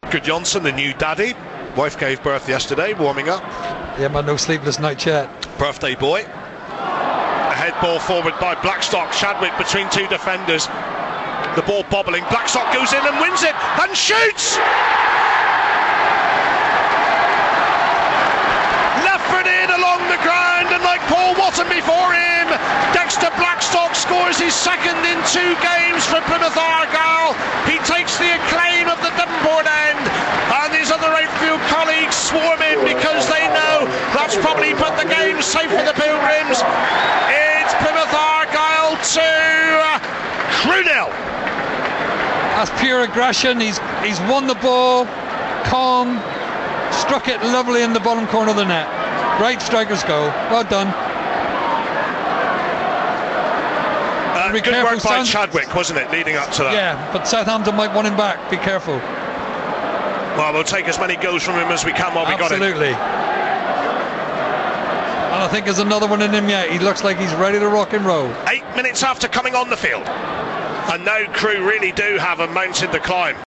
Gudjonsson, the new daddy. Wife gave birth yesterday, warming up. Yeah, man, no sleepless night yet. Birthday boy. A head ball forward by Blackstock. Chadwick between two defenders. The ball bobbling. Blackstock goes in and wins it and shoots! Left foot in along the ground, and like Paul Watson before him, Dexter Blackstock scores his second in 2 games for Plymouth Argyle. He takes the acclaim of the Devonport end, and his other outfield colleagues swarm in because they know that's probably put the game safe for the Pilgrims. It's Plymouth Argyle 2, Crewe 0. That's pure aggression. He's won the ball, calm, struck it lovely in the bottom corner of the net. Great striker's goal. Well done. Good work by Chadwick, wasn't it, leading up to that? Yeah, but Southampton might want him back. Be careful. Well, we'll take as many goals from him as we can while we got him. Absolutely. And I think there's another one in him yet. He looks like he's ready to rock and roll. 8 minutes after coming on the field. And now Crewe really do have a mountain to climb.